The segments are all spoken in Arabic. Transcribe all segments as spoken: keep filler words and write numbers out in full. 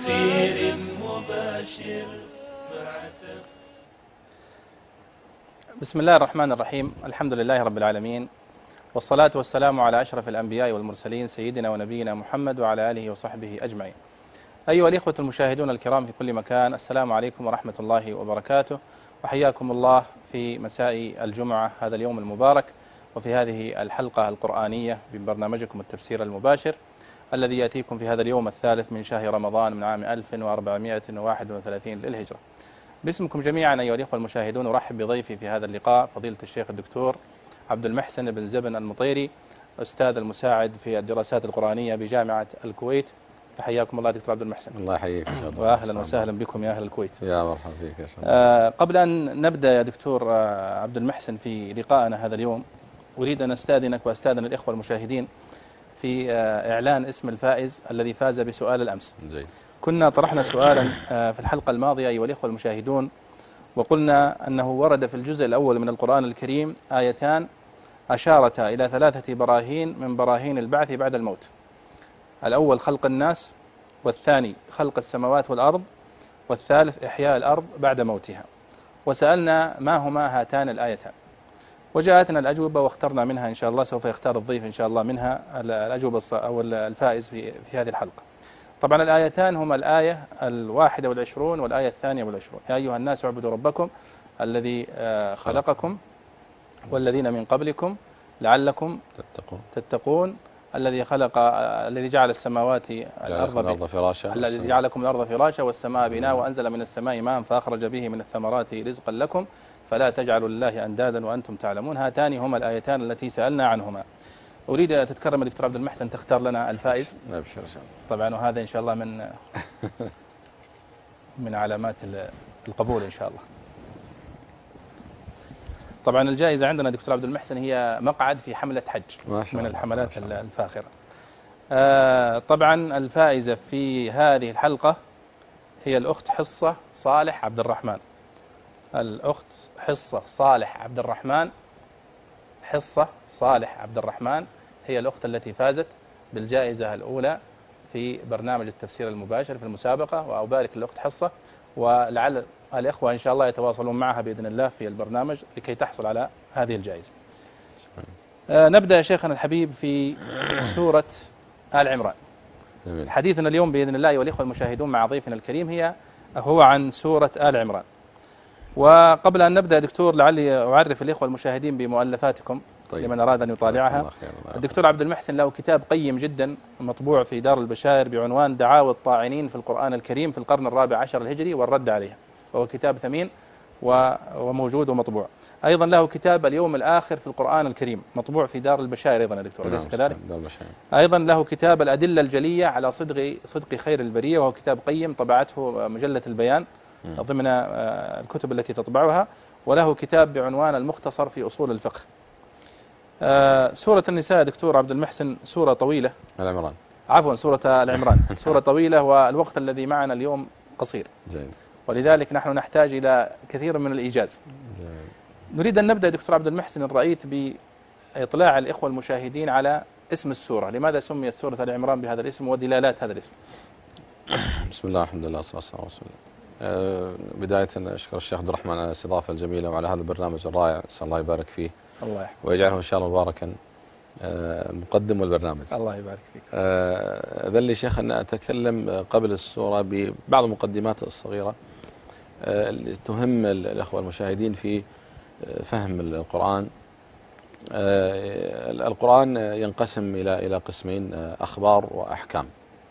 تفسير مباشر. بسم الله الرحمن الرحيم. الحمد لله رب العالمين، والصلاة والسلام على أشرف الأنبياء والمرسلين سيدنا ونبينا محمد وعلى آله وصحبه أجمعين. أيها الإخوة المشاهدون الكرام في كل مكان، السلام عليكم ورحمة الله وبركاته، وحياكم الله في مساء الجمعة هذا اليوم المبارك، وفي هذه الحلقة القرآنية من برنامجكم التفسير المباشر الذي يأتيكم في هذا اليوم الثالث من شهر رمضان من عام ألف وأربعمائة وواحد وثلاثين للهجرة. باسمكم جميعا أيها الإخوة المشاهدون أرحب بضيفي في هذا اللقاء فضيلة الشيخ الدكتور عبد المحسن بن زبن المطيري، أستاذ المساعد في الدراسات القرآنية بجامعة الكويت. فحياكم الله دكتور عبد المحسن. الله يحييك وأهلا وسهلا بكم يا أهل الكويت. يا مرحبا فيك يا شباب. آه قبل أن نبدأ يا دكتور آه عبد المحسن في لقائنا هذا اليوم، أريد أن أستاذنك وأستاذن الإخوة المشاهدين في آه إعلان اسم الفائز الذي فاز بسؤال الأمس. جيد. كنا طرحنا سؤالا آه في الحلقة الماضية أيها الإخوة المشاهدون، وقلنا أنه ورد في الجزء الأول من القرآن الكريم آيتان أشارتا إلى ثلاثة براهين من براهين البعث بعد الموت. الأول خلق الناس، والثاني خلق السماوات والأرض، والثالث إحياء الأرض بعد موتها. وسألنا ما هما هاتان الآيتان، وجاءتنا الأجوبة واخترنا منها إن شاء الله، سوف يختار الضيف إن شاء الله منها الأجوبة أو الفائز في في هذه الحلقة. طبعا الآيتان هما الآية الواحدة والعشرون والآية الثانية والعشرون. يا أيها الناس اعبدوا ربكم الذي خلقكم والذين من قبلكم لعلكم تتقون تتقون الذي خلق الذي جعل السماوات الأرض فراشا الذي جعلكم الأرض فراشا والسماء بناء وأنزل من السماء ماء فأخرج به من الثمرات رزقا لكم فلا تجعلوا لله أندادا وأنتم تعلمون. هاتان هما الآيتان التي سألنا عنهما. أريد أن تتكرم دكتور عبد المحسن تختار لنا الفائز. أبشر. طبعا وهذا إن شاء الله من من علامات القبول إن شاء الله. طبعا الجائزة عندنا دكتور عبد المحسن هي مقعد في حملة حج من الحملات الفاخرة. آه طبعا الفائزة في هذه الحلقة هي الأخت حصة صالح عبد الرحمن. الأخت حصة صالح عبد الرحمن حصة صالح عبد الرحمن هي الأخت التي فازت بالجائزة الأولى في برنامج التفسير المباشر في المسابقة، وأبارك للأخت حصة، ولعل الإخوة إن شاء الله يتواصلون معها بإذن الله في البرنامج لكي تحصل على هذه الجائزة. آه نبدأ يا شيخنا الحبيب في سورة آل عمران. جميل. حديثنا اليوم بإذن الله والإخوة المشاهدون مع ضيفنا الكريم هي هو عن سورة آل عمران. وقبل أن نبدأ دكتور لعلي أعرف الإخوة المشاهدين بمؤلفاتكم. طيب. لمن أراد أن يطالعها. الدكتور عبد المحسن له كتاب قيم جدا مطبوع في دار البشائر بعنوان دعاوى الطاعنين في القرآن الكريم في القرن الرابع عشر الهجري والرد عليها، وهو كتاب ثمين وموجود ومطبوع. أيضا له كتاب اليوم الآخر في القرآن الكريم مطبوع في دار البشائر أيضا يا دكتور، أليس كذلك؟ أيضا له كتاب الأدلة الجلية على صدق صدق خير البرية، وهو كتاب قيم طبعته مجلة البيان ضمن الكتب التي تطبعها. وله كتاب بعنوان المختصر في أصول الفقه. سورة النساء دكتور عبد المحسن سورة طويلة. العمران عفوا سورة العمران سورة طويلة، والوقت الذي معنا اليوم قصير. جيد. ولذلك نحن نحتاج إلى كثير من الإيجاز. جيد. نريد أن نبدأ دكتور عبد المحسن الرئيت بإطلاع الإخوة المشاهدين على اسم السورة. لماذا سميت سورة العمران بهذا الاسم ودلالات هذا الاسم؟ بسم الله الحمد لله والصلاة والسلام على رسول الله. أه بداية أشكر الشيخ عبد الرحمن على الاستضافة الجميلة وعلى هذا البرنامج الرائع، نسأل الله يبارك فيه. الله يحفظك ويجعله إن شاء الله مباركا المقدم والبرنامج. الله يبارك فيك. أذن لي شيخ أن أتكلم قبل السورة ببعض المقدمات الصغيرة تهم الأخوة المشاهدين في فهم القرآن. القرآن ينقسم إلى إلى قسمين، أخبار وأحكام،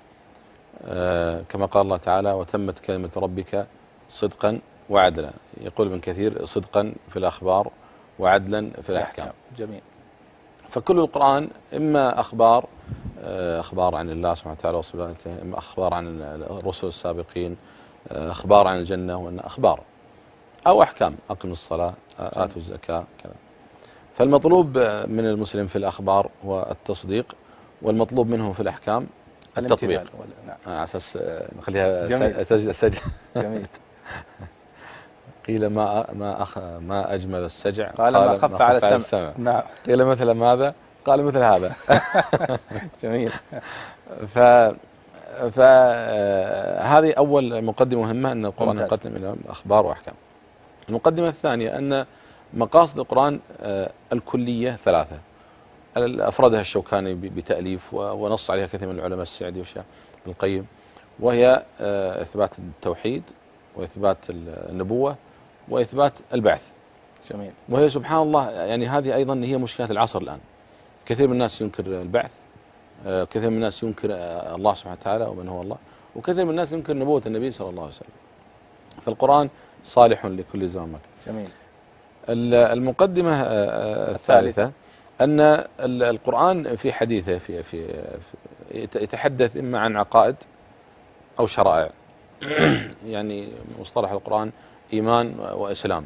كما قال الله تعالى وتمت كلمة ربك صدقا وعدلا. يقول ابن كثير صدقا في الأخبار وعدلا في الأحكام. جميل. فكل القرآن إما أخبار أخبار عن الله سبحانه وتعالى وصفاته، إما أخبار عن الرسل السابقين، أخبار عن الجنة وأن أخبار، أو أحكام أقم الصلاة آتوا الزكاة كذا. فالمطلوب من المسلم في الأخبار هو التصديق، والمطلوب منه في الأحكام التطبيق. نعم. على أساس نخليها سجع. جميل. قيل ما ما أخ ما أجمل السجع، قال ما خف على السمع. السمع. نعم. قيل مثل ماذا؟ قال مثل هذا. جميل. ف فهذه أول مقدمة مهمة، أن القرآن ممتاز. يقدم إلى أخبار وأحكام. المقدمة الثانية أن مقاصد القرآن الكلية ثلاثة، أفردها الشوكاني بتأليف ونص عليها كثير من العلماء، السعدي وشيخ ابن القيم، وهي إثبات التوحيد وإثبات النبوة وإثبات البعث. جميل. وهي سبحان الله يعني هذه أيضا هي مشكلة العصر الآن. كثير من الناس ينكر البعث، كثير من الناس ينكر الله سبحانه وتعالى ومن هو الله، وكثير من الناس ينكر نبوة النبي صلى الله عليه وسلم. فالقرآن صالح لكل زمان مكان. جميل. المقدمة الثالثة أن القرآن في حديثه في في يتحدث إما عن عقائد أو شرائع. يعني مصطلح القرآن إيمان وإسلام.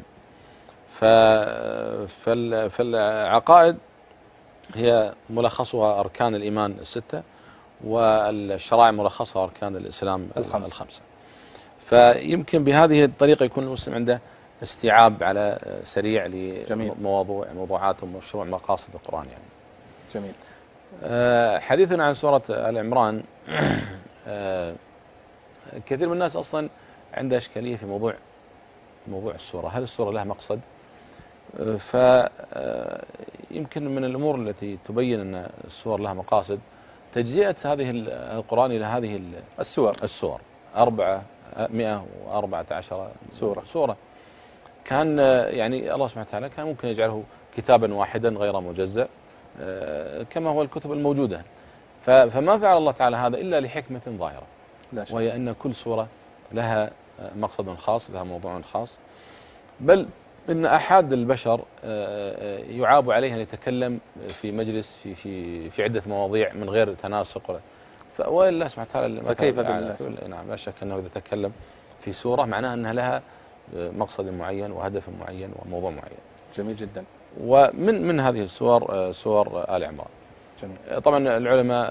فالعقائد هي ملخصها أركان الإيمان الستة، والشرائع ملخصها أركان الإسلام الخمسة. الخمسة. فيمكن بهذه الطريقة يكون المسلم عنده استيعاب على سريع لمواضوع موضوعات ومشروع مقاصد القرآن يعني. جميل. أه حديثنا عن سورة آل عمران، أه كثير من الناس أصلا عنده إشكالية في موضوع موضوع السورة. هل السورة لها مقصد؟ أه فيمكن من الأمور التي تبين أن السور لها مقاصد تجزئة هذه القرآن إلى هذه السور السور أربعة مئة وأربعة عشر سورة سورة. كان يعني الله سبحانه وتعالى كان ممكن يجعله كتابا واحدا غير مجزأ كما هو الكتب الموجودة، فما فعل الله تعالى هذا إلا لحكمة ظاهرة، وهي أن كل سورة لها مقصد خاص، لها موضوع خاص، بل إن أحد البشر يعاب عليه أن يتكلم في مجلس في في في عدة مواضيع من غير تناسق، فوالله سبحانه وتعالى فكيف بالله؟ نعم لا شك أنه إذا تكلم في سورة معناها أنها لها مقصد معين وهدف معين وموضوع معين. جميل جدا. ومن من هذه السور سور آل عمران. جميل. طبعا العلماء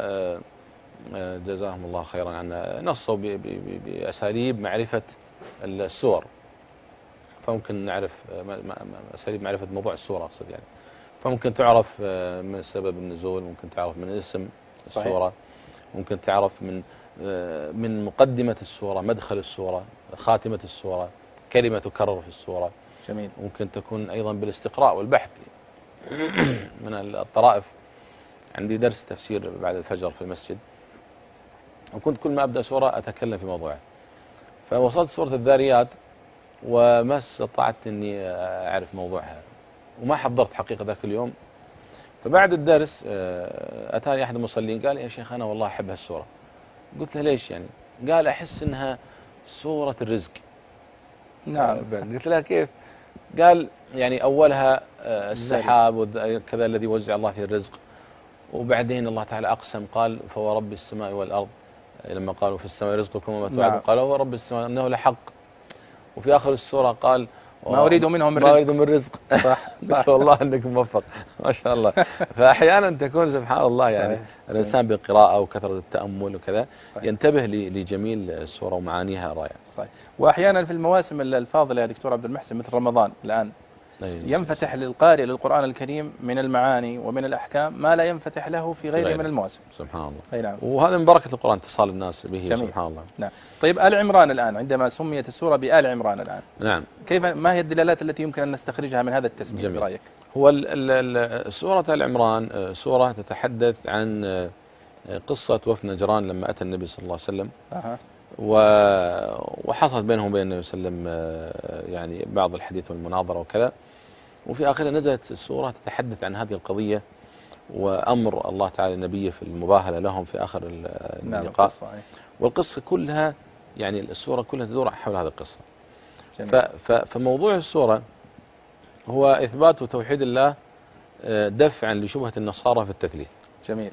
جزاهم الله خيرا عنا نصوا بأساليب معرفة السور، فممكن نعرف أساليب معرفة موضوع السورة أقصد يعني. فممكن تعرف من سبب النزول، ممكن تعرف من اسم السورة، ممكن تعرف من من مقدمة السورة، مدخل السورة، خاتمة السورة، كلمة تكرر في السورة. جميل. ممكن تكون أيضا بالاستقراء والبحث من الطرائف. عندي درس تفسير بعد الفجر في المسجد، وكنت كل ما أبدأ سورة أتكلم في موضوعها، فوصلت سورة الذاريات وما استطعت أني أعرف موضوعها وما حضرت حقيقة ذاك اليوم. فبعد الدرس أتاني أحد المصلين قال يا شيخ أنا والله أحب هالسورة. قلت له ليش يعني؟ قال أحس أنها سورة الرزق. نعم. قلت له كيف؟ قال يعني أولها السحاب وكذا الذي وزع الله فيه الرزق، وبعدين الله تعالى أقسم قال فورب السماء والأرض، لما قالوا في السماء رزقكم وما توعدون. نعم. قال هو رب السماء إنه لحق. وفي آخر السورة قال ما أريد منهم من رزق، ما أريد من رزق. صح صح والله أنك موفق ما شاء الله. فأحيانا تكون سبحان الله يعني صحيح. الإنسان بالقراءة وكثرة التأمل وكذا صحيح. ينتبه لجميل السورة ومعانيها رائعة. صحيح. وأحيانا في المواسم الفاضلة يا دكتور عبد المحسن مثل رمضان الآن ينفتح للقارئ للقرآن الكريم من المعاني ومن الأحكام ما لا ينفتح له في غيره غير. من المواسم. سبحان الله. أي نعم. وهذا من بركة القرآن اتصال الناس به. جميل. سبحان الله. نعم. طيب آل عمران الآن عندما سميت السورة بآل عمران الآن نعم كيف ما هي الدلالات التي يمكن أن نستخرجها من هذا التسمية برأيك؟ هو سورة آل عمران سورة تتحدث عن قصة وفد نجران لما أتى النبي صلى الله عليه وسلم. أه. وحصلت بينهم وبين النبي صلى الله عليه وسلم يعني بعض الحديث والمناظرة وكذا، وفي آخرها نزلت السورة تتحدث عن هذه القضية وأمر الله تعالى نبيه في المباهلة لهم في آخر اللقاء. نعم. والقصة كلها يعني السورة كلها تدور حول هذه القصة. فموضوع السورة هو إثبات توحيد الله دفعا لشبهة النصارى في التثليث. جميل.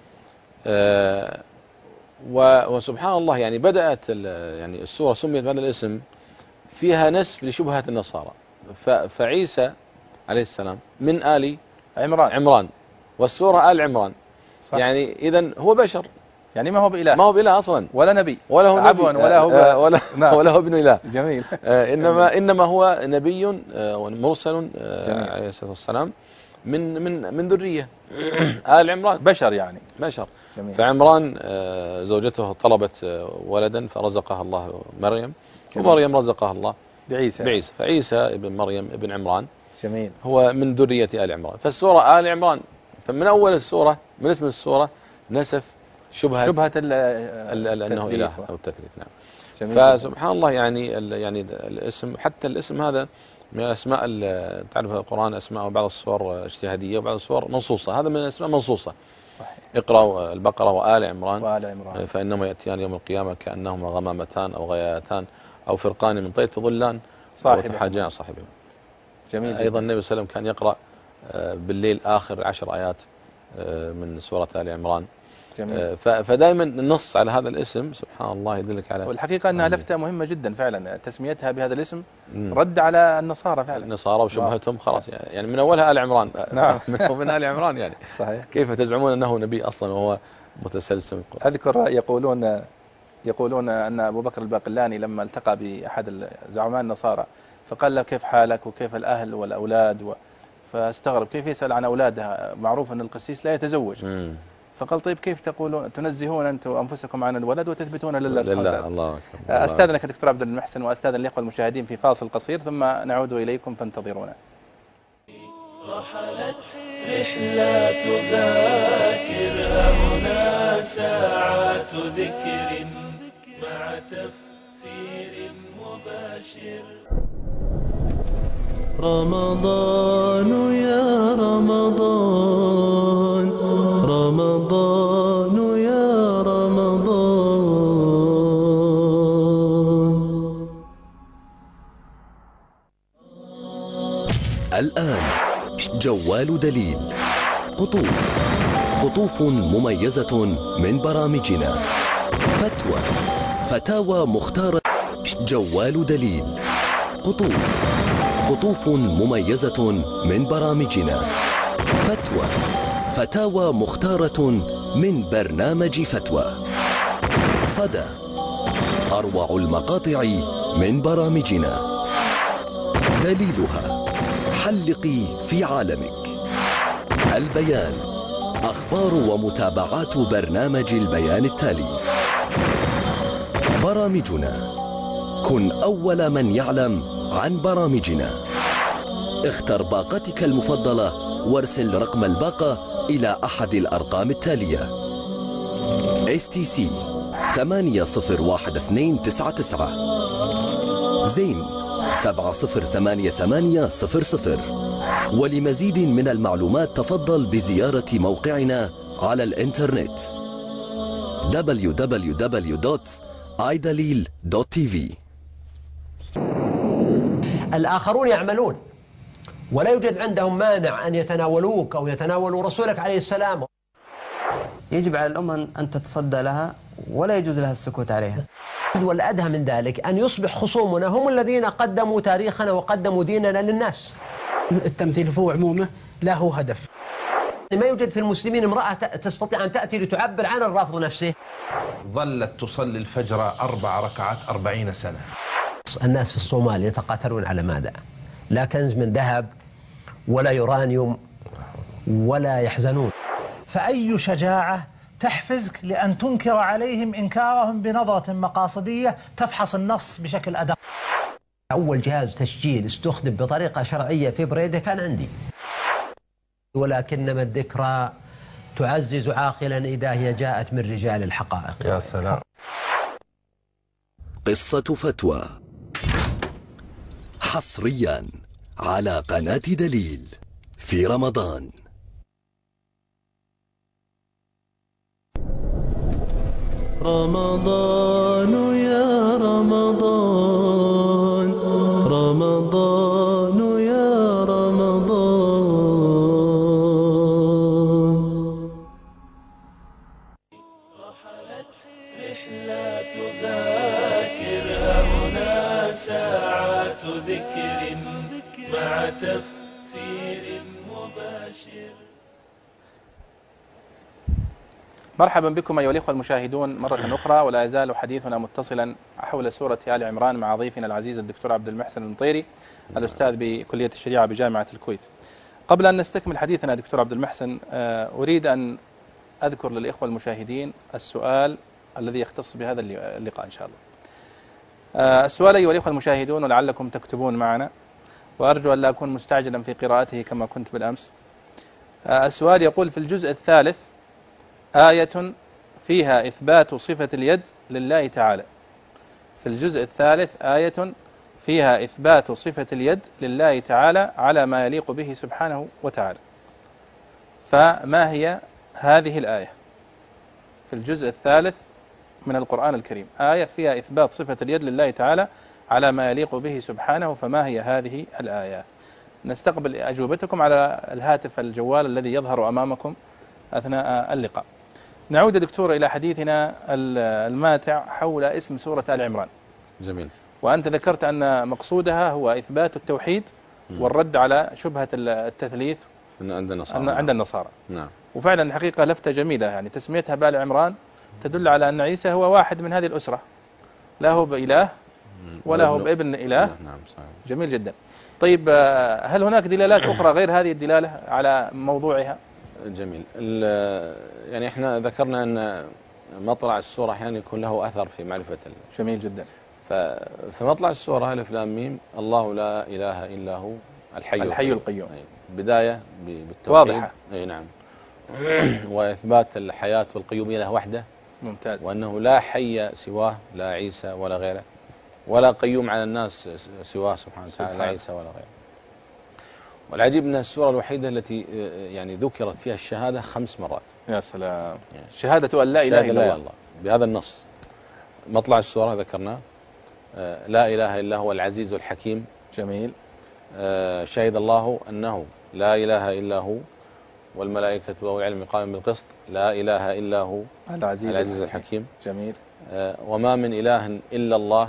آه وسبحان الله يعني بدأت يعني السورة سميت بهذا الاسم فيها نسف لشبهة النصارى. فعيسى عليه السلام من آل عمران عمران والسورة آل عمران صح. يعني إذن هو بشر، يعني ما هو بإله، ما هو بإله أصلا ولا نبي ولا هو نبي ولا هو آه ولا, نعم. ولا هو ابن إله. جميل. آه إنما إنما هو نبي آه مرسل آه عليه الصلاة والسلام، من من من ذرية آل عمران، بشر يعني بشر. جميل. فعمران زوجته طلبت ولدا فرزقها الله مريم، ومريم رزقها الله بعيسى بعيسى فعيسى ابن مريم ابن عمران جميل هو من ذرية آل عمران. فالسورة آل عمران، فمن أول السورة من اسم السورة نسف شبهة شبهة أنه إله أو التثليث. نعم. جميل. فسبحان الله يعني يعني الاسم، حتى الاسم هذا من الأسماء، تعرف القرآن أسماء بعض الصور اجتهادية وبعض الصور منصوصة، هذا من الأسماء منصوصة. صحيح. اقرأوا البقرة وآل عمران وآل عمران فإنما يأتيان يوم القيامة كأنهما غمامتان أو غيايتان أو فرقان من طير تظلان وتحاجان صاحبهم. جميل. أيضا النبي صلى الله عليه وسلم كان يقرأ بالليل آخر عشر آيات من سورة آل عمران. جميل. فدائما النص على هذا الاسم سبحان الله يدلك على، والحقيقة أنها لفتة مهمة جدا فعلا، تسميتها بهذا الاسم رد على النصارى فعلا، النصارى وشبهتهم خلاص يعني من أولها آل عمران. نعم. من آل عمران يعني صحيح. كيف تزعمون أنه نبي أصلا وهو متسلسل؟ أذكر يقولون يقولون أن أبو بكر الباقلاني لما التقى بأحد زعماء النصارى فقال له كيف حالك وكيف الأهل والأولاد و... فاستغرب كيف يسأل عن أولادها، معروف أن القسيس لا يتزوج. مم. فقال طيب كيف تقولون تنزهون أنتم أنفسكم عن الولد وتثبتون لله سبحانه وتعالى؟ الله أكبر. أستاذنك دكتور عبد المحسن وأستاذن الإخوة المشاهدين في فاصل قصير ثم نعود إليكم فانتظرونا. رحلت رحلات ذاكر هنا ساعات ذكر مع تفسير مباشر. رمضان يا رمضان، رمضان يا رمضان. الآن جوال دليل، قطوف قطوف مميزة من برامجنا، فتوى فتاوى مختارة. جوال دليل، قطوف قطوف مميزة من برامجنا، فتوى فتاوى مختارة من برنامج فتوى. صدى أروع المقاطع من برامجنا، دليلها حلقي في عالمك. البيان أخبار ومتابعات برنامج البيان التالي. برامجنا، كن أول من يعلم عن برامجنا. اختر باقتك المفضلة وارسل رقم الباقة إلى أحد الأرقام التالية: إس تي سي ثمانية صفر واحد اثنين تسعة تسعة، زين سبعة صفر ثمانية ثمانية صفر صفر. ولمزيد من المعلومات تفضل بزيارة موقعنا على الإنترنت دبليو دبليو دبليو دوت آي دليل دوت تي في. الآخرون يعملون ولا يوجد عندهم مانع أن يتناولوك أو يتناولوا رسولك عليه السلام. يجب على الأمة أن تتصدى لها ولا يجوز لها السكوت عليها. والأدهى من ذلك أن يصبح خصومنا هم الذين قدموا تاريخنا وقدموا ديننا للناس. التمثيل فوق عمومه له هدف. ما يوجد في المسلمين امرأة تستطيع أن تأتي لتعبر عن الرافض نفسه. ظلت تصلي الفجر أربع ركعات أربعين سنة. الناس في الصومال يتقاتلون على ماذا؟ لا كنز من ذهب ولا يورانيوم ولا يحزنون. فأي شجاعة تحفزك لأن تنكر عليهم إنكارهم بنظرة مقاصدية تفحص النص بشكل أدق. أول جهاز تسجيل استخدم بطريقة شرعية في بريدة كان عندي. ولكنما الذكرى تعزز عاقلا إذا هي جاءت من رجال الحقائق. يا سلام. قصة فتوى حصريا على قناة دليل في رمضان. رمضان يا رمضان، رمضان يا رمضان. رحلت رحلات ذاكر هنا ساعات ذكر مع تفسير مباشر. مرحبا بكم أيها الإخوة المشاهدون مرة أخرى، ولا يزال حديثنا متصلا حول سورة آل عمران مع ضيفنا العزيز الدكتور عبد المحسن المطيري الأستاذ بكلية الشريعة بجامعة الكويت. قبل أن نستكمل حديثنا دكتور عبد المحسن، أريد أن أذكر للإخوة المشاهدين السؤال الذي يختص بهذا اللقاء إن شاء الله. السؤال أيها الإخوة المشاهدون، ولعلكم تكتبون معنا، وأرجو أن لا أكون مستعجلا في قراءته كما كنت بالأمس. السؤال يقول: في الجزء الثالث آية فيها إثبات صفة اليد لله تعالى. في الجزء الثالث آية فيها إثبات صفة اليد لله تعالى على ما يليق به سبحانه وتعالى، فما هي هذه الآية؟ في الجزء الثالث من القرآن الكريم آية فيها إثبات صفة اليد لله تعالى على ما يليق به سبحانه، فما هي هذه الآية؟ نستقبل أجوبتكم على الهاتف الجوال الذي يظهر أمامكم أثناء اللقاء. نعود دكتور إلى حديثنا الماتع حول اسم سورة آل عمران. جميل. وأنت ذكرت أن مقصودها هو إثبات التوحيد والرد على شبهة التثليث عند النصارى. عند النصارى. نعم. وفعلا الحقيقة لفتة جميلة، يعني تسميتها بآل عمران تدل على أن عيسى هو واحد من هذه الأسرة، لا هو بإله ولا هو بابن إله. نعم صحيح. جميل جدا. طيب، هل هناك دلالات أخرى غير هذه الدلالة على موضوعها؟ جميل. يعني احنا ذكرنا أن مطلع السورة أحيانا يكون له أثر في معرفة. جميل جدا. فمطلع السورة ألف لام ميم الله لا إله إلا هو الحي, الحي القيوم. بداية بالتوحيد واضحة. أي نعم. وإثبات الحياة والقيومية له وحده. ممتاز. وأنه لا حي سواه، لا عيسى ولا غيره، ولا قيوم على الناس سواه سبحانه وتعالى، لا عيسى ولا غيره. والعجيب أنها السورة الوحيدة التي يعني ذكرت فيها الشهادة خمس مرات. يا سلام. يعني شهادة أن لا إله إلا الله بهذا النص. مطلع السورة ذكرنا لا إله إلا هو العزيز الحكيم. جميل. شهد الله أنه لا إله إلا هو والملائكة وأولو العلم قائما بالقسط لا إله إلا هو العزيز, العزيز الحكيم. جميل. وما من إله إلا الله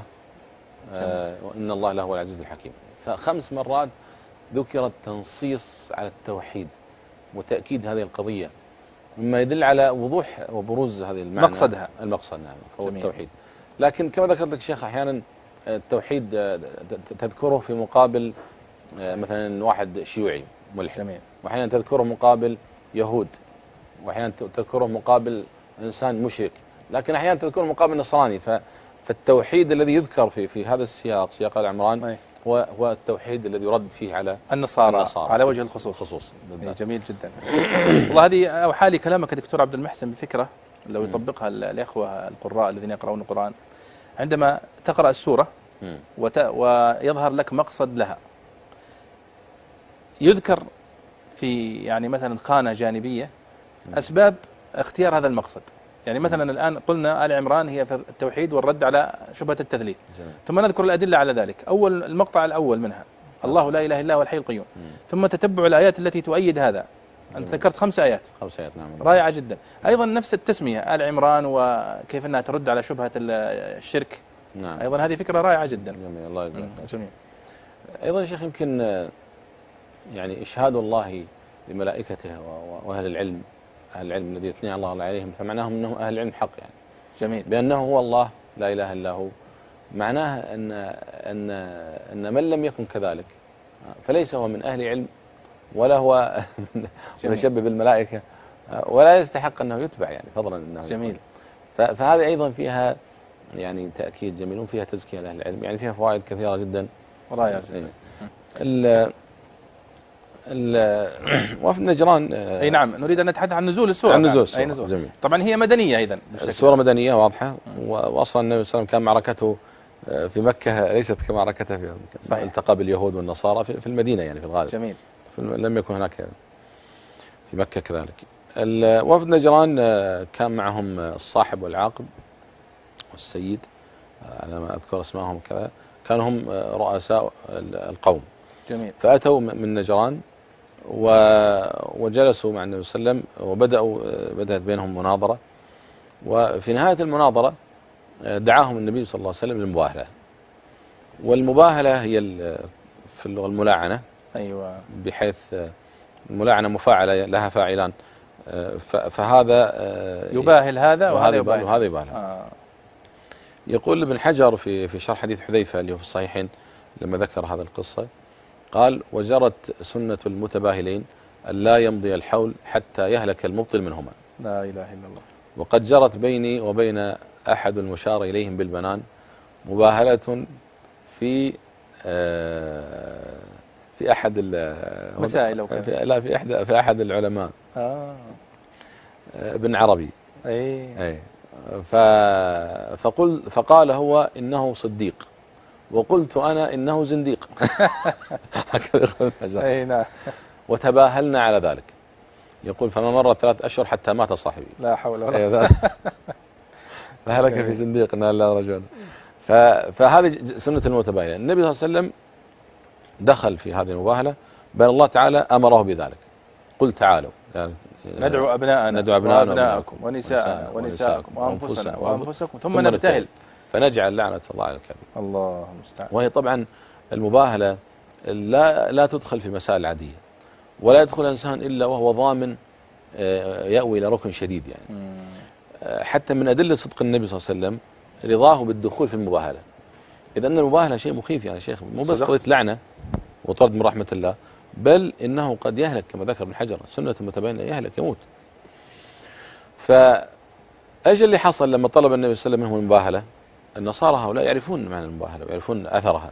وإن الله له العزيز الحكيم. فخمس مرات ذكرت تنصيص على التوحيد وتأكيد هذه القضية، مما يدل على وضوح وبروز هذه المعنى مقصدها. المقصد نعم هو التوحيد. لكن كما ذكرت لك شيخ أحيانا التوحيد تذكره في مقابل مثلا واحد شيوعي ملحد، وأحيانا تذكره مقابل يهود، وأحيانا تذكره مقابل إنسان مشرك، لكن أحيانا تذكره مقابل نصراني. فالتوحيد الذي يذكر في في هذا السياق، سياق آل عمران، هو هو التوحيد الذي يرد فيه على النصارى, النصارى على وجه الخصوص. خصوص. جميل جدا. والله هذه أوحى لي كلامك دكتور عبد المحسن بفكرة لو يطبقها الإخوة القراء الذين يقرؤون القرآن، عندما تقرأ السورة وت... ويظهر لك مقصد لها، يذكر في يعني مثلا خانة جانبية أسباب اختيار هذا المقصد. يعني مثلا الآن قلنا آل عمران هي في التوحيد والرد على شبهة التثليث، ثم نذكر الأدلة على ذلك. أول المقطع الأول منها الله لا إله إلا هو الحي القيوم، ثم تتبع الآيات التي تؤيد هذا. أنت ذكرت خمس آيات. خمس آيات نعم. رائعة جدا. أيضا نفس التسمية آل عمران وكيف أنها ترد على شبهة الشرك. نعم. أيضا هذه فكرة رائعة جدا. جميل. الله يجزاك. جميل. أيضا شيخ يمكن يعني إشهاد الله لملائكته وأهل العلم، أهل العلم الذي يثني الله عليهم، فمعناهم أنه أهل العلم حق يعني. جميل. بأنه هو الله لا إله إلا هو، معناه أن أن أن من لم يكن كذلك فليس هو من أهل علم، ولا هو متشبه بالملائكة، ولا يستحق أنه يتبع يعني فضلا أنه. جميل. فهذه أيضا فيها يعني تأكيد جميل، وفيها تزكية لأهل العلم، يعني فيها فوائد كثيرة جدا. رائع جدا. ال وفد نجران. اي نعم، نريد ان نتحدث عن نزول السوره. عن نزول السوره. أي نزول. جميل. طبعا هي مدنيه ايضا. السوره مدنيه واضحه، واصلا النبي صلى الله عليه وسلم كان معركته في مكه ليست كمعركته في صحيح. التقى باليهود والنصارى في المدينه يعني في الغالب. جميل. لم يكن هناك في مكه كذلك. وفد نجران كان معهم الصاحب والعاقب والسيد على ما اذكر اسمائهم كذا، كانوا هم رؤساء القوم. جميل. فاتوا من نجران وجلسوا مع النبي صلى الله عليه وسلم، وبدأوا بدأت بينهم مناظرة، وفي نهاية المناظرة دعاهم النبي صلى الله عليه وسلم للمباهلة. والمباهلة هي في اللغة الملاعنة. أيوة. بحيث الملاعنة مفاعلة لها فاعلان، فهذا يباهل هذا وهذا يباهل وهذا يباهل. آه. يقول ابن حجر في في شرح حديث حذيفة اللي هو في الصحيحين لما ذكر هذا القصة، قال وجرت سنة المتباهلين أن لا يمضي الحول حتى يهلك المبطل منهما. لا إله إلا الله. وقد جرت بيني وبين أحد المشار إليهم بالبنان مباهلة في آه في أحد مسائل في لا في أحد في أحد العلماء آه. ابن عربي. أي. أي. فقل فقال هو إنه صديق وقلت أنا إنه زنديق. هكذا يقول الحجر. أي نعم. وتباهلنا على ذلك. يقول فما مرت ثلاث أشهر حتى مات صاحبي. لا حول ولا قوة. فهلك في زنديق نال الله رجل. فهذه سنة المتباهلة. النبي صلى الله عليه وسلم دخل في هذه المباهلة بل الله تعالى أمره بذلك. قل تعالوا يعني ندعو أبناءنا ندعو أبناءنا وأبناءكم ونساءنا ونساءكم وأنفسنا وأنفسكم ثم نبتهل فنجعل لعنة الله على الكاذب. الله المستعان. وهي طبعا المباهلة لا لا تدخل في مسائل العادية ولا يدخل الإنسان إلا وهو ضامن يأوي إلى ركن شديد يعني. حتى من أدلة صدق النبي صلى الله عليه وسلم رضاه بالدخول في المباهلة. إذا أن المباهلة شيء مخيف يعني شيخ، مو بس قضية لعنة وطرد من رحمة الله، بل إنه قد يهلك كما ذكر ابن حجر سنة المتباهلين يهلك يموت. فأجل اللي حصل لما طلب النبي صلى الله عليه وسلم منهم المباهلة، النصارى هؤلاء يعرفون معنى المباهلة ويعرفون أثرها،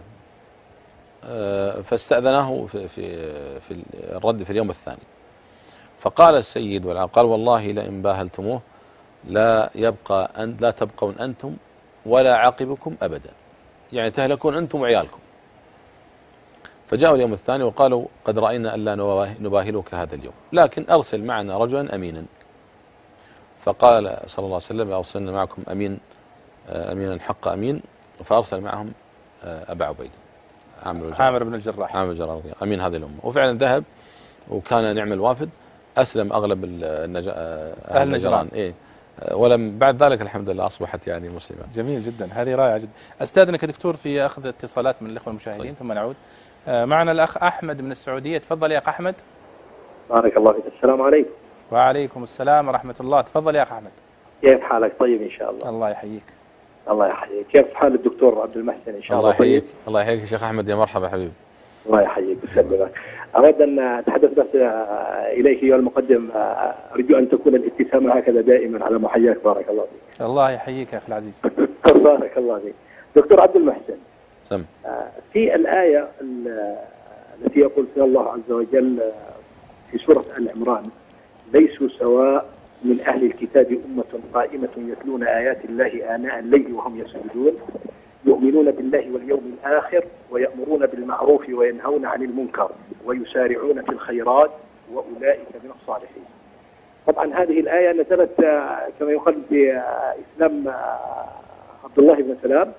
فاستأذناه في, في, في الرد في اليوم الثاني. فقال السيد والعام قال والله لئن باهلتموه لا يبقى أن لا تبقون أنتم ولا عاقبكم أبدا، يعني تهلكون أنتم وعيالكم. فجاءوا اليوم الثاني وقالوا قد رأينا ألا نباهلك هذا اليوم، لكن أرسل معنا رجلا أمينا. فقال صلى الله عليه وسلم أرسلنا معكم أمين أمينا حق أمين، فأرسل معهم أبا عبيدة عامر بن الجراح عامر الجراح أمين هذه الأمة. وفعلا ذهب وكان نعم الوافد، أسلم أغلب النج... أهل نجران إيه، ولم بعد ذلك الحمد لله أصبحت يعني مسلمة. جميل جدا، هذه رائعة جدا. أستاذنك دكتور في أخذ اتصالات من الإخوة المشاهدين. طيب. ثم نعود. معنا الأخ أحمد من السعودية، تفضل يا أخ أحمد. بارك الله فيك. السلام عليكم. وعليكم السلام ورحمة الله. تفضل يا أخ أحمد. كيف حالك؟ طيب إن شاء الله. الله يحييك. الله يحييك. كيف حال الدكتور عبد المحسن إن شاء الله؟ الله يحييك. الله يحييك يا شيخ أحمد، يا مرحبا حبيبي. الله يحييك ويسلمك. أود أن أتحدث بس إليك أيها المقدم، أرجو أن تكون الابتسامة هكذا دائما على محياك. بارك الله فيك. الله يحييك يا أخي العزيز. بارك الله فيك. دكتور عبد المحسن، سم. في الآية التي يقول فيها الله عز وجل في سورة آل عمران ليسوا سواء من أهل الكتاب أمة قائمة يتلون آيات الله آناء الليل وهم يسجدون يؤمنون بالله واليوم الآخر ويأمرون بالمعروف وينهون عن المنكر ويسارعون في الخيرات وأولئك من الصالحين. طبعا هذه الآية نزلت كما يقال في إسلام عبد الله بن سلام.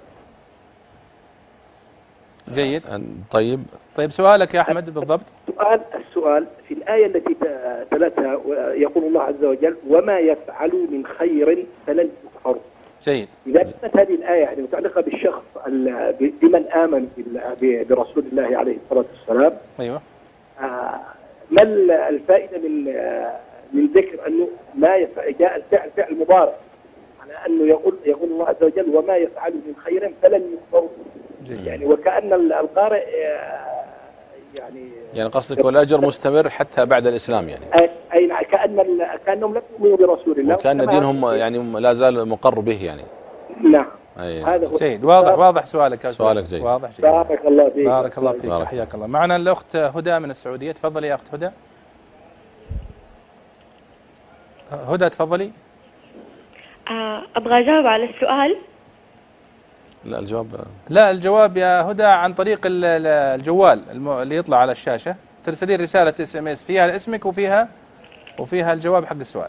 جيد. طيب طيب سؤالك يا أحمد بالضبط. السؤال السؤال في الآية التي تلتها يقول الله عز وجل وما يفعلوا من خير فلن يكفروا. جيد. إذا كانت هذه الآية يعني متعلقة بالشخص بمن آمن برسول الله عليه الصلاة والسلام. أيوة. ما الفائدة من من ذكر أنه ما يفعل جاء الفعل فعل مضارع على أنه يقول يقول الله عز وجل وما يفعلوا من خير فلن يكفروا. يعني وكأن القارئ يعني يعني قصدك والأجر مستمر حتى بعد الإسلام يعني. أي نعم، كأن كأنهم لم يؤمنوا برسول الله وكأن دينهم يعني لا زال مقر به يعني. نعم. هذا جيد. واضح واضح سؤالك. سؤالك جيد. واضح جيد. بارك الله فيك. بارك الله فيك. حياك الله. معنا الأخت هدى من السعودية، تفضلي يا أخت هدى. هدى تفضلي. أبغى أجاوب على السؤال. لا الجواب لا الجواب يا هدى عن طريق الجوال اللي يطلع على الشاشة، ترسلين رسالة اس ام اس فيها اسمك وفيها وفيها الجواب حق السؤال.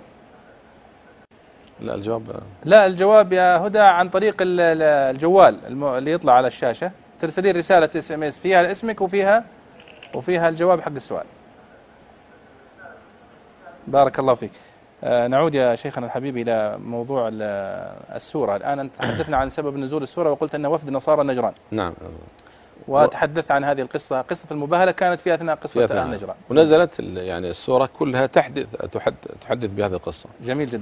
لا الجواب لا الجواب يا هدى عن طريق الجوال اللي يطلع على الشاشة، ترسلين رسالة اس ام اس فيها اسمك وفيها وفيها الجواب حق السؤال. بارك الله فيك. آه نعود يا شيخنا الحبيب إلى موضوع السورة. الآن تحدثنا عن سبب نزول السورة وقلت أن وفد نصارى نجران. نعم. وتحدثت عن هذه القصة، قصة المباهلة كانت في أثناء قصة أهل نجران. ونزلت يعني السورة كلها تحدث تحدث بهذه القصة. جميل جدا.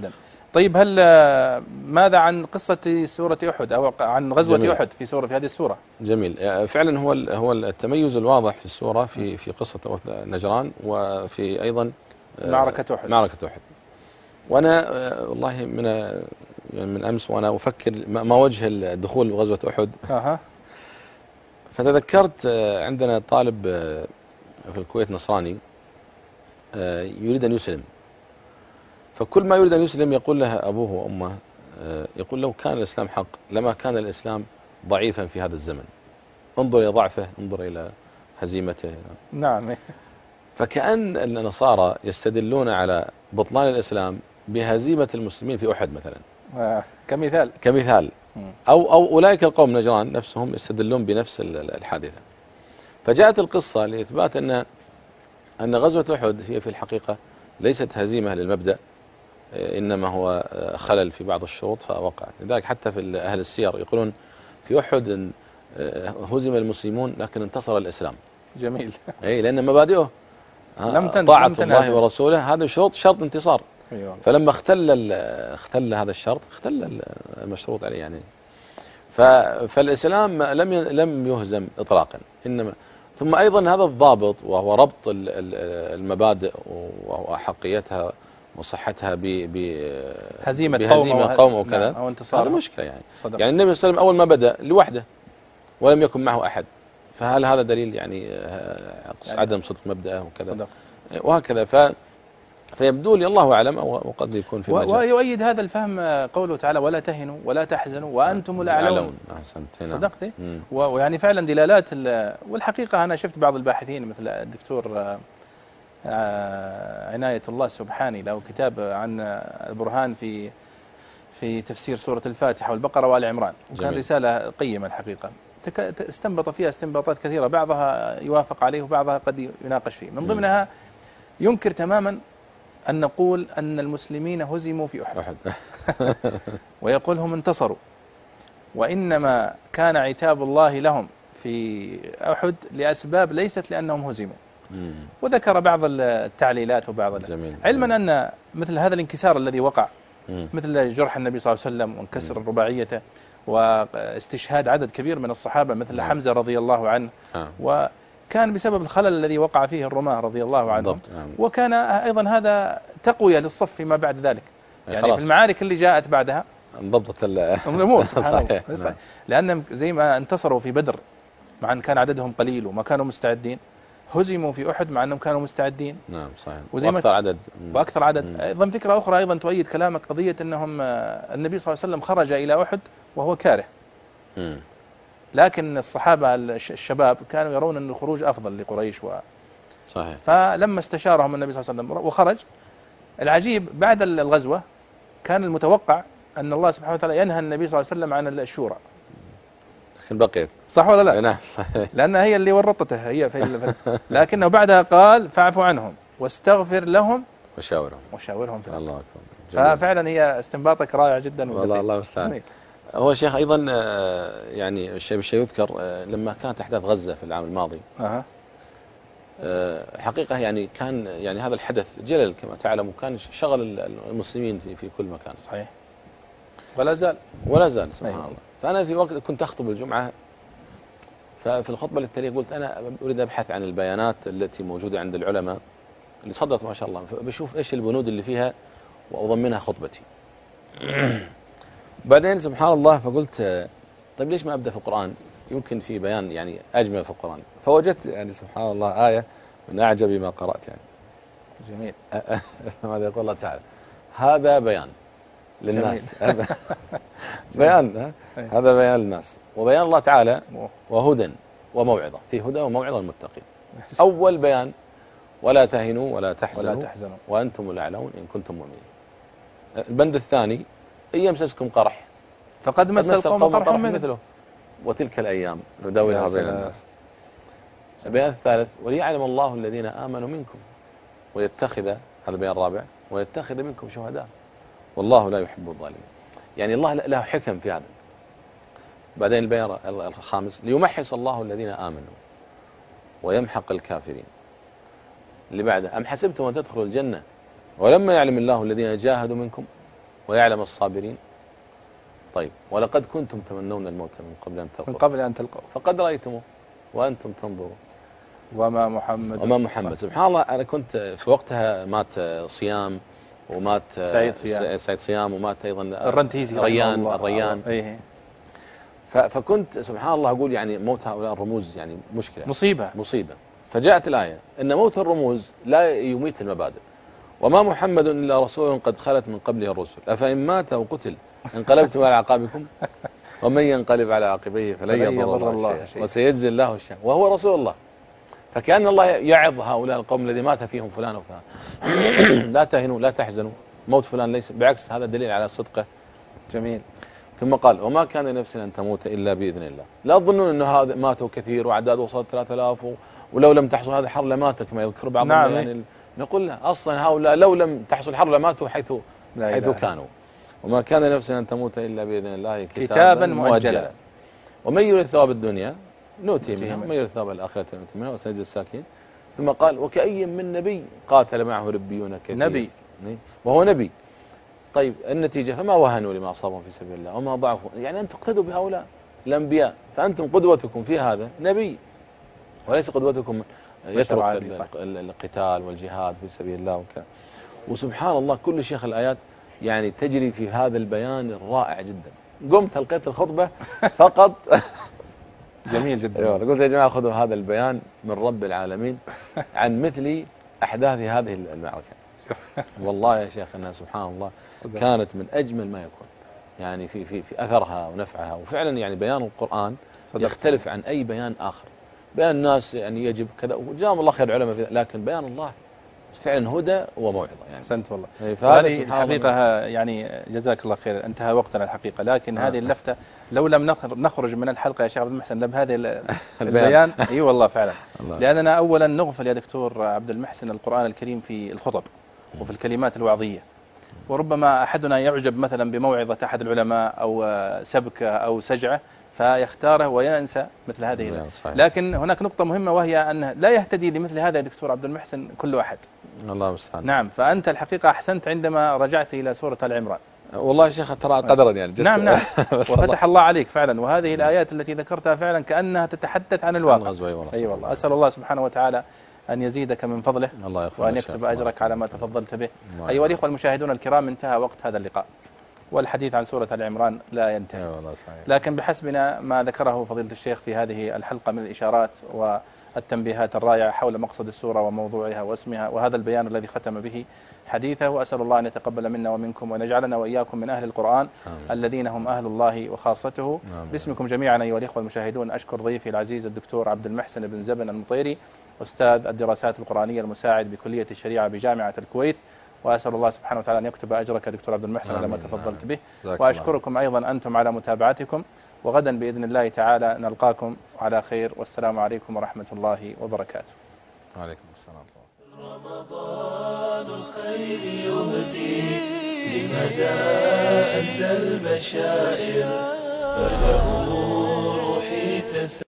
طيب هل ماذا عن قصة سورة أحد أو عن غزوة جميل. أحد في سورة في هذه السورة؟ جميل. فعلا هو هو التميز الواضح في السورة في في قصة نجران، وفي أيضا معركة أحد. معركة أحد. وأنا والله من يعني من أمس وأنا أفكر ما وجه الدخول بغزوة أحد. أها. فتذكرت عندنا طالب في الكويت نصراني يريد أن يسلم، فكل ما يريد أن يسلم يقول له أبوه وأمه، يقول لو كان الإسلام حق لما كان الإسلام ضعيفا في هذا الزمن، انظر إلى ضعفه، انظر إلى هزيمته. نعم. فكأن النصارى يستدلون على بطلان الإسلام بهزيمة المسلمين في أحد مثلا، آه. كمثال كمثال أو أو أولئك القوم نجران نفسهم يستدلون بنفس الحادثة. فجاءت القصة لإثبات أن أن غزوة أحد هي في الحقيقة ليست هزيمة للمبدأ، إنما هو خلل في بعض الشروط فوقع. لذلك حتى في أهل السير يقولون في أحد هزم المسلمون لكن انتصر الإسلام. جميل. أي لأن مبادئه لم طاعة الله ورسوله، هذا شروط شرط انتصار. أيوة. فلما اختل اختل هذا الشرط اختل المشروط عليه يعني. فالإسلام لم لم يهزم إطلاقا، إنما ثم أيضا هذا الضابط وهو ربط المبادئ وأحقيتها وصحتها بهزيمة قوم قوم وكذا، أو انتصار، هذا مشكلة يعني. صدق. يعني النبي صلى الله عليه وسلم أول ما بدأ لوحده ولم يكن معه أحد، فهل هذا دليل يعني, يعني عدم صدق مبدأه وكذا؟ صدق. وهكذا. ف فيبدو لي الله أعلم وقد يكون في مجال. ويؤيد هذا الفهم قوله تعالى ولا تهنوا ولا تحزنوا وأنتم الأعلون. صدقتي. ويعني فعلا دلالات. والحقيقة أنا شفت بعض الباحثين مثل الدكتور عناية الله السبحاني له كتاب عن البرهان في في تفسير سورة الفاتحة والبقرة وآل عمران، وكان رسالة قيمة الحقيقة، استنبط فيها استنباطات كثيرة، بعضها يوافق عليه وبعضها قد يناقش فيه. من ضمنها ينكر تماما أن نقول أن المسلمين هزموا في أحد ويقول هم انتصروا، وإنما كان عتاب الله لهم في أحد لأسباب ليست لأنهم هزموا. وذكر بعض التعليلات وبعض جميل. علما أن مثل هذا الانكسار الذي وقع، مثل جرح النبي صلى الله عليه وسلم وانكسر رباعيته واستشهاد عدد كبير من الصحابة مثل مم. حمزة رضي الله عنه، آه. وكان بسبب الخلل الذي وقع فيه الرماة رضي الله عنهم، وكان أيضا هذا تقوية للصف فيما بعد ذلك، يعني خلاص. في المعارك اللي جاءت بعدها انضبطت الأمور سبحان الله. صحيح. لأنهم زي ما انتصروا في بدر مع أن كان عددهم قليل وما كانوا مستعدين، هزموا في أحد مع أنهم كانوا مستعدين. نعم صحيح. وأكثر عدد وأكثر عدد. أيضا فكرة أخرى أيضا تؤيد كلامك، قضية أنهم النبي صلى الله عليه وسلم خرج إلى أحد وهو كاره، مم. لكن الصحابة الشباب كانوا يرون أن الخروج أفضل لقريش و... صحيح. فلما استشارهم النبي صلى الله عليه وسلم وخرج، العجيب بعد الغزوة كان المتوقع أن الله سبحانه وتعالى ينهى النبي صلى الله عليه وسلم عن الشورى، لكن بقيت صح ولا لا؟ نعم صحيح. لأنها هي اللي ورطته هي في لكنه بعدها قال فاعفوا عنهم واستغفر لهم وشاورهم وشاورهم في الأمر. الله أكبر. ففعلا هي استنباطك رائع جدا. والله الله المستعان. هو شيخ أيضا يعني الشيء بالشيء يذكر لما كانت أحداث غزة في العام الماضي، أه. حقيقة يعني كان يعني هذا الحدث جلل كما تعلم، وكان شغل المسلمين في في كل مكان. صحيح. ولا زال ولا زال سبحان أيه. الله. فأنا في وقت كنت أخطب الجمعة، ففي الخطبة التالية قلت أنا أريد أبحث عن البيانات التي موجودة عند العلماء اللي صدرت ما شاء الله، فبشوف إيش البنود اللي فيها وأضمنها خطبتي. بعدين سبحان الله فقلت طيب ليش ما أبدأ في القرآن، يمكن في بيان يعني أجمل في القرآن. فوجدت يعني سبحان الله آية من أعجب ما قرأت يعني. جميل. ماذا يقول الله تعالى؟ هذا بيان للناس. بيان هذا بيان للناس، وبيان الله تعالى وهدى وموعظة، في هدى وموعظة للمتقين. أول بيان ولا تهنوا ولا تحزنوا, ولا تحزنوا وأنتم الأعلون إن كنتم مؤمنين. البند الثاني إن يمسسكم قرح فقد مس القوم قرح مثله وتلك الأيام نداولها بين الناس. البيان الثالث وليعلم الله الذين آمنوا منكم ويتخذ، هذا البيان الرابع، ويتخذ منكم شهداء والله لا يحب الظالمين. يعني الله له حكم في هذا. بعدين البيان الخامس ليمحص الله الذين آمنوا ويمحق الكافرين. اللي بعده أم حسبتم أن تدخلوا الجنة ولما يعلم الله الذين جاهدوا منكم ويعلم الصابرين. طيب ولقد كنتم تمنون الموت من قبل أن تلقوه من قبل أن تلقوه فقد رأيتموه وأنتم تنظرون وما محمد وما محمد. سبحان الله، أنا كنت في وقتها مات صيام ومات سعيد صيام سعيد صيام ومات أيضا الرنتيزي ريان الريان. أيه. فكنت سبحان الله أقول يعني موت هؤلاء الرموز يعني مشكلة، مصيبة مصيبة. فجاءت الآية أن موت الرموز لا يميت المبادئ. وما محمد إلا رسول قد خلت من قبله الرسل أفإن مات أو قتل انقلبتم على أعقابكم ومن ينقلب على عقبيه فلن يضر الله شيئا وسيجزي الله الشاكرين وهو رسول الله. فكأن الله يعظ هؤلاء القوم الذي مات فيهم فلان وفلان لا تهنوا لا تحزنوا، موت فلان ليس، بالعكس هذا دليل على صدقه. جميل. ثم قال وما كان لنفس أن تموت إلا بإذن الله. لا تظنون أنه هذا ماتوا كثير وأعداد وصلت ثلاثة آلاف ولو لم تحصل هذا الحرب لمات كما يذكر بعض نعم. يعني نقول لا، أصلا هؤلاء لو لم تحصل الحرب لماتوا حيث حيث كانوا. وما كان لنفس أن تموت إلا بإذن الله كتابا, كتابا مؤجلا ومن يريد ثواب الدنيا نؤتي منها ومن يريد ثواب الآخرة نؤتي منها وسنجزي الساكين. ثم قال وكأي من نبي قاتل معه ربيون كثير. نبي وهو نبي. طيب النتيجة فما وهنوا لما أصابهم في سبيل الله وما ضعفوا. يعني أن تقتدوا بهؤلاء الأنبياء، فأنتم قدوتكم في هذا نبي وليس قدوتكم يترك القتال والجهاد في سبيل الله وكذا. وسبحان الله كل شيخ الآيات يعني تجري في هذا البيان الرائع جدا. قمت ألقيت الخطبة فقط جميل جدا. قلت يا جماعة خذوا هذا البيان من رب العالمين عن مثل أحداث هذه المعركة. والله يا شيخ أنها سبحان الله كانت من أجمل ما يكون يعني في في في أثرها ونفعها. وفعلا يعني بيان القرآن يختلف عن أي بيان آخر. بيان الناس يعني يجب كذا وجزاهم الله خير العلماء في، لكن بيان الله فعلا هدى وموعظة. يعني أحسنت والله. فهذه الحقيقة يعني جزاك الله خير، انتهى وقتنا الحقيقة، لكن آه. هذه اللفتة لو لم نخرج من الحلقة يا شيخ عبد المحسن بهذا البيان اي أيوة والله فعلا لأننا أولا نغفل يا دكتور عبد المحسن القرآن الكريم في الخطب وفي الكلمات الوعظية، وربما أحدنا يعجب مثلا بموعظة أحد العلماء أو سبكة أو سجعة فيختاره وينسى مثل هذه. لكن هناك نقطة مهمة وهي أن لا يهتدي لمثل هذا يا دكتور عبد المحسن كل أحد. الله المستعان. نعم. فأنت الحقيقة أحسنت عندما رجعت إلى سورة آل عمران. والله يا شيخ ترى قدرا يعني جد. نعم نعم وفتح الله عليك فعلا. وهذه الآيات التي ذكرتها فعلا كأنها تتحدث عن الواقع. أي والله. أسأل الله سبحانه وتعالى أن يزيدك من فضله الله وأن يكتب أجرك على ما تفضلت به. أيها الإخوة المشاهدون الكرام، انتهى وقت هذا اللقاء والحديث عن سورة آل عمران لا ينتهي، لكن بحسبنا ما ذكره فضيلة الشيخ في هذه الحلقة من الإشارات والتنبيهات الرائعة حول مقصد السورة وموضوعها واسمها وهذا البيان الذي ختم به حديثه. وأسأل الله أن يتقبل منا ومنكم وأن يجعلنا وإياكم من أهل القرآن آمين. الذين هم أهل الله وخاصته. آمين. باسمكم جميعا أيها الإخوة المشاهدون أشكر ضيفي العزيز الدكتور عبد المحسن بن زبن المطيري أستاذ الدراسات القرآنية المساعد بكلية الشريعة بجامعة الكويت، وأسأل الله سبحانه وتعالى أن يكتب أجرك دكتور عبد المحسن على ما تفضلت به. وأشكركم أيضا أنتم على متابعتكم، وغدا بإذن الله تعالى نلقاكم على خير، والسلام عليكم ورحمة الله وبركاته. وعليكم السلام. رمضان الخير يهدي لمدى أدى البشائر فله روحي تسعى